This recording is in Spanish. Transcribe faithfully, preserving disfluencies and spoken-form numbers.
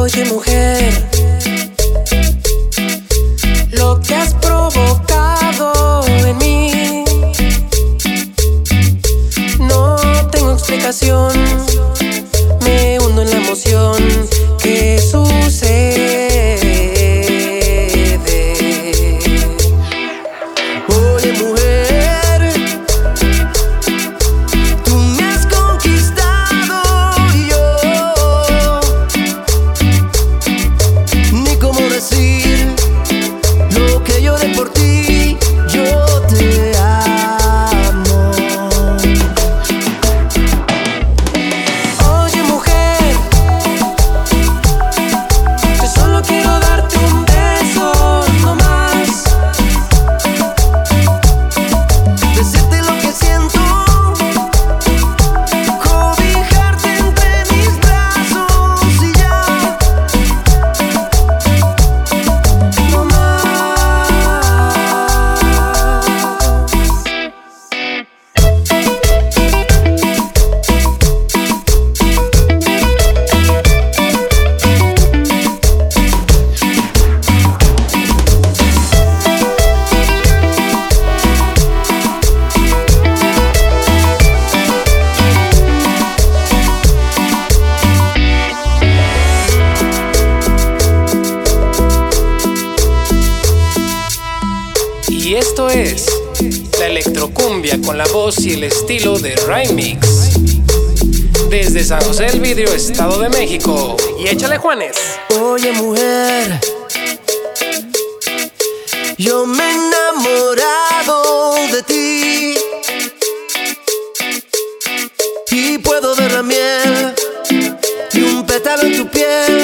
Oye, mujer, lo que has provocado en mí, no tengo explicación. Me hundo en la emoción que sucede. Oye, mujer, tú me has conquistado y yo ni cómo decir lo que lloré por ti. Yo te amo. Oye, mujer, yo solo quiero darte un beso, no más. Decirte lo que siento, cobijarte entre mis brazos y ya, no más. Y esto es la electrocumbia con la voz y el estilo de Remix. Desde San José del Vidrio, Estado de México. Y échale, Juanes. Oye, mujer, yo me he enamorado de ti y puedo ver la miel y un pétalo en tu piel.